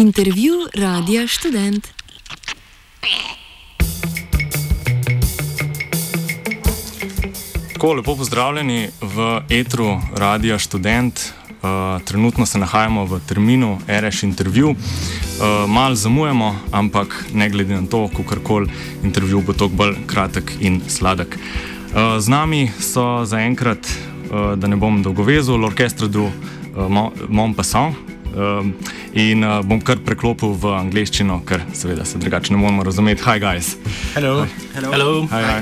Intervju Radia Študent. Tako, lepo pozdravljeni v etru Radia Študent. Trenutno se nahajamo v terminu RS Intervju. Malo zamujamo, ampak ne glede na to, kakorkoli intervju bo toliko bolj kratek in sladek. Z nami so zaenkrat, da ne bom dolgovezil, l'Orchestre du Montpassant. In bom kar preklopil v angleščino, ker seveda se drugače ne moramo razumeti. Hi guys. Hello. Hi. Hello. Hi.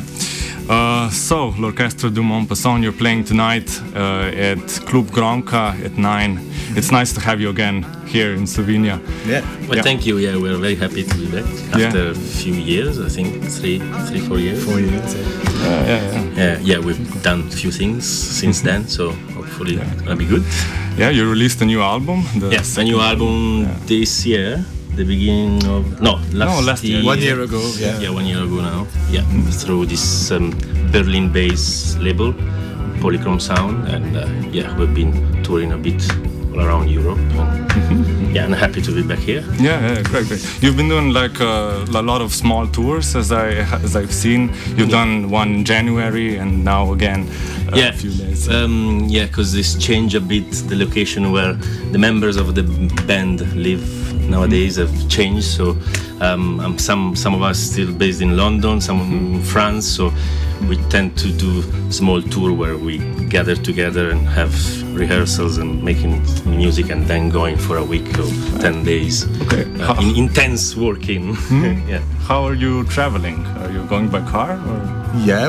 So, l'Orchestre du Montpassant, you're playing tonight at Club Gronka at 9. It's nice to have you again here in Slovenia. Yeah. Well, thank you. Yeah, we're very happy to be back after a few years. I think 4 years. 4 years. Yeah, we've done a few things since then, so hopefully it'll be good. Yeah, you released a new album. Yes, a new album this year. The beginning of last year. 1 year ago. Yeah, 1 year ago now. Yeah, through this Berlin-based label, Polychrome Sound, and we've been touring a bit all around Europe. And, I'm happy to be back here. Yeah, great. You've been doing like a lot of small tours, as I've seen. You've done one in January, and now again a few days. Because this changed a bit the location where the members of the band live. Nowadays have changed, so some of us still based in London, some in France, so we tend to do small tour where we gather together and have rehearsals and making music and then going for a week or 10 days. Okay. Intense working. Yeah. How are you traveling? Are you going by car? Or? Yeah,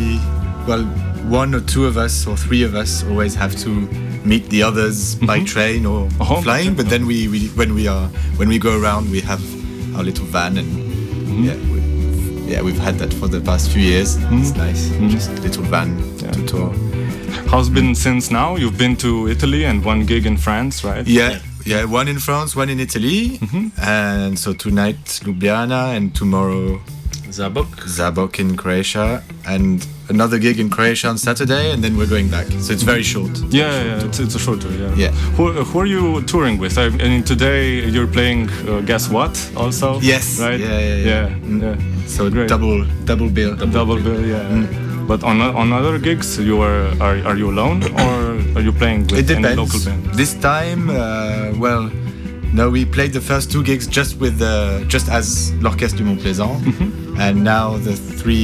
one or two of us or three of us always have to meet the others by train or flying. But then when we go around, we have our little van, and we've had that for the past few years. It's nice, just a little van to tour. How's it been since now? You've been to Italy and one gig in France, right? Yeah, one in France, one in Italy, and so tonight Ljubljana and tomorrow Zabok in Croatia, and another gig in Croatia on Saturday, and then we're going back. So it's very short. It's a short tour. Yeah. Who are you touring with? I mean, today you're playing Guess What also? Yes. Right. Yeah. So great. double bill. Double bill. Yeah. But on other gigs, are you alone, or are you playing with any local band? This time, no, we played the first 2 gigs just as l'Orchestre du Montplaisant, and now the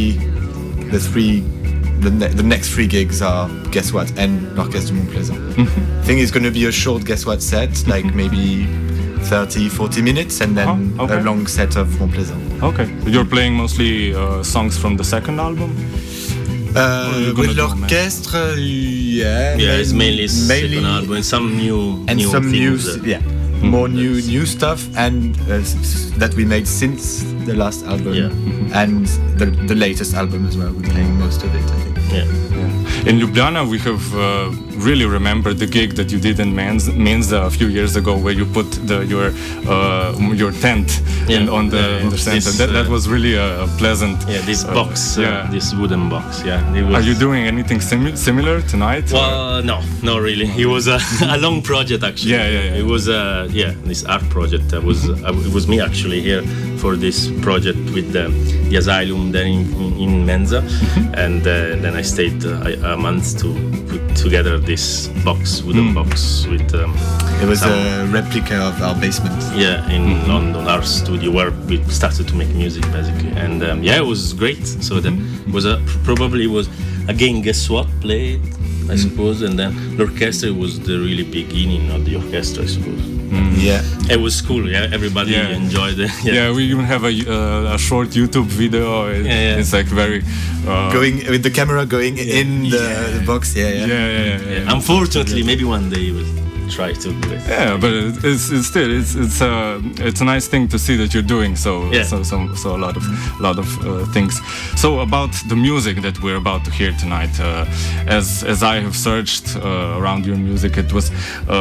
next 3 gigs are Guess What and l'Orchestre du Montplaisant. I think it's going to be a short Guess What set, like maybe 30-40 minutes, and then a long set of Montplaisant. Okay, you're playing mostly songs from the second album? With l'Orchestre, it's mainly second album and some new things. More new stuff, and that we made since the last album, and the latest album as well. We're playing most of it, I think. In Ljubljana, we have really remembered the gig that you did in Menza a few years ago, where you put your tent on the center. That was really a pleasant. This box, this wooden box. Are you doing anything similar tonight? Well, no, not really. It was a long project actually. It was this art project. It was me actually here for this project with the Asylum there in Menza, and then I stayed a month to put together this wooden box with. It was a replica of our basement. In London, our studio where we started to make music basically, and it was great. So that was probably again Guess What played, I suppose, and then l'orchestra was the really beginning of the orchestra, I suppose. It was cool. Everybody enjoyed it. We even have a short YouTube video. It's like very going with the camera going in the box. Unfortunately, maybe one day we'll try to do it. But it's a nice thing to see that you're doing so a lot of things. So about the music that we're about to hear tonight, as I have searched around your music, it was.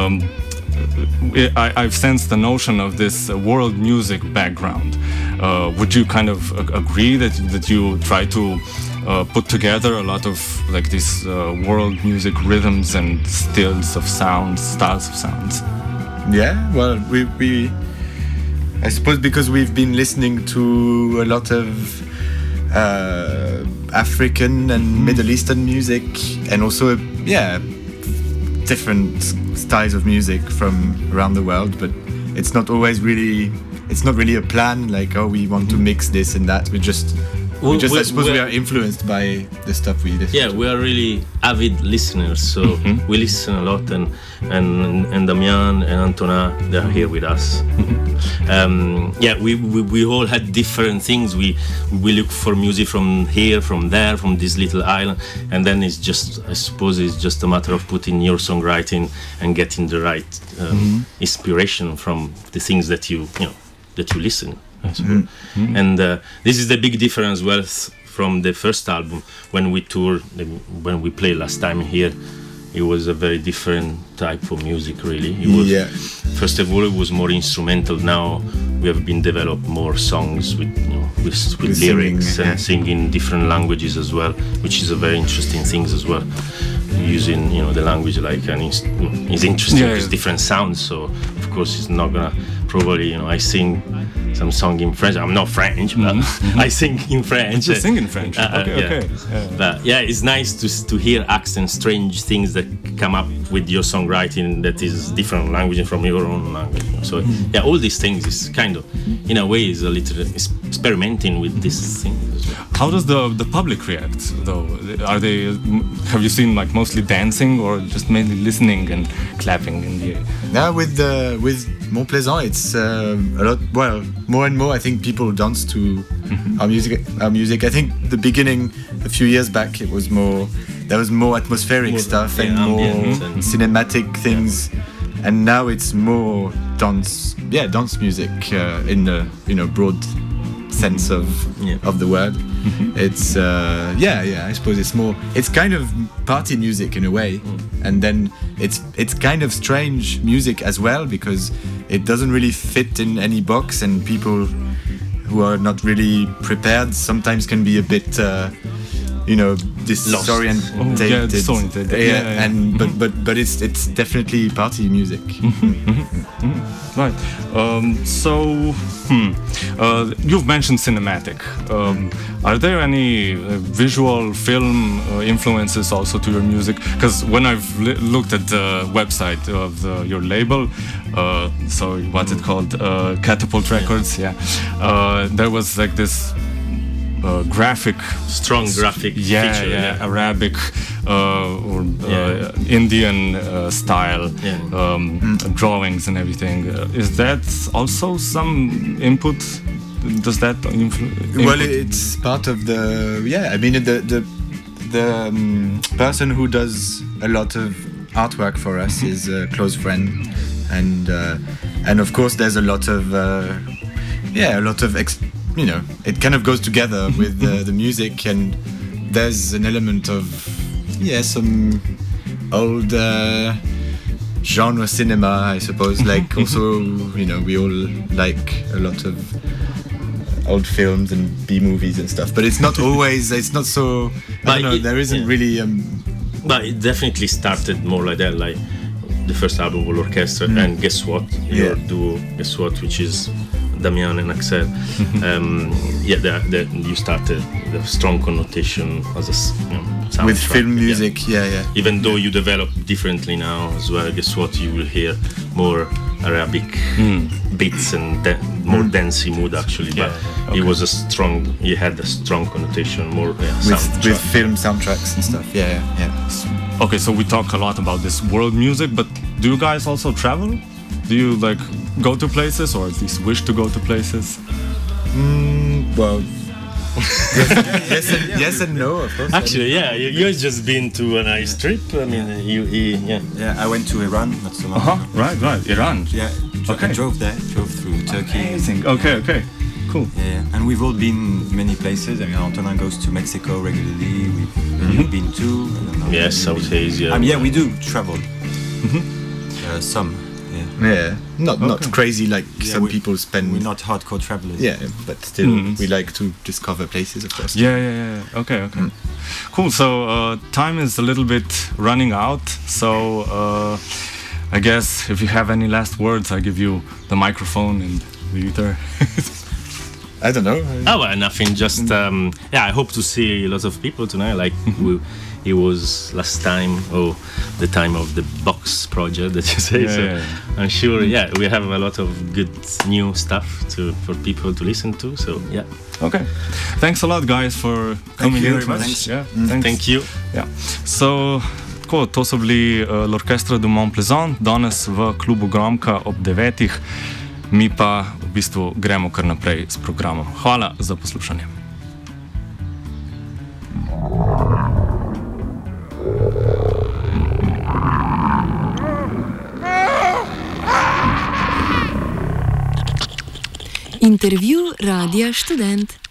I've sensed the notion of this world music background. Would you kind of agree that you try to put together a lot of like these world music rhythms and styles of sounds? Yeah, well, I suppose because we've been listening to a lot of African and Middle Eastern music, and also different styles of music from around the world, but it's not really a plan like, oh, we want to mix this and that. I suppose we are influenced by the stuff we listen to. We are really avid listeners, so we listen a lot, and Damian and Antonin, they're here with us. We all had different things. We look for music from here, from there, from this little island, and then I suppose it's just a matter of putting your songwriting and getting the right inspiration from the things that you listen, I suppose. And this is the big difference from the first album. When we toured, when we played last time here, it was a very different type of music, really. First of all, it was more instrumental. Now we have been developed more songs with lyrics and singing different languages as well, which is a very interesting thing as well. Using the language like is interesting because different sounds. So of course it's not gonna probably I sing some song in French. I'm not French, but I sing in French. You sing in French. Okay. But it's nice to hear accents, strange things that come up with your songwriting that is different language from your own language. So all these things is kind of in a way is a little experimenting with this thing. How does the public react though? Have you seen like mostly dancing or just mainly listening and clapping in the air? Now with Mont Plaisant, it's a lot. Well, more and more, I think people dance to our music. I think the beginning, a few years back, there was more atmospheric stuff and more cinematic things, and now it's more dance music in the broad sense of the word. It's I suppose it's kind of party music in a way, and then it's kind of strange music as well because it doesn't really fit in any box, and people who are not really prepared sometimes can be a bit disoriented. Disoriented. But it's definitely party music. Right. You've mentioned cinematic. Are there any visual film influences also to your music? Because when I've looked at the website of your label, what's it called? Catapult Records. There was like this strong graphic feature, Arabic or Indian style drawings and everything. Is that also some input? Does that influence? Well, it's part of the person who does a lot of artwork for us is a close friend, and of course there's a lot of it kind of goes together with the music, and there's an element of some old genre cinema, I suppose. Like also, we all like a lot of old films and B movies and stuff, but it's not always. It's not so. There isn't really. But it definitely started more like that, like the first album with orchestra, and Guess What? Your duo, Guess What, which is Damian and Axel. You started the strong connotation as a soundtrack. With film music, Even though you develop differently now as well. Guess what? You will hear more Arabic beats and more dancey mood actually. But it was he had a strong connotation, more with film soundtracks and stuff. Okay, so we talk a lot about this world music, but do you guys also travel? Do you go to places, or at least wish to go to places? Well, yes and no, of course. Actually, you've just been to a nice trip. I mean, I went to Iran not so long ago. Right, Iran. Yeah, I drove through Turkey. Amazing. Okay, cool. Yeah, and we've all been many places. I mean, Antonin goes to Mexico regularly. You've been too. Yes, South Asia. We do travel. Some. Not crazy like some people spend. We're not hardcore travelers. Yeah, but still, we like to discover places, of course. Yeah. Okay. Cool. So time is a little bit running out. So I guess if you have any last words, I give you the microphone and Dieter? I don't know. Oh, well, nothing. Just I hope to see lots of people tonight. Like it was last time, or the time of the box project that you say. I'm sure. Yeah, we have a lot of good new stuff for people to listen to. So yeah. Okay. Thanks a lot, guys, for coming in. Thank you very much. Yeah. Thank you. Yeah. So, to so bili l'Orchestre du Mont Plaisant, danes v klubu Gromka ob 9. Mi pa v bistvu gremo kar naprej s programom. Hvala za poslušanje. Intervju Radia Študent.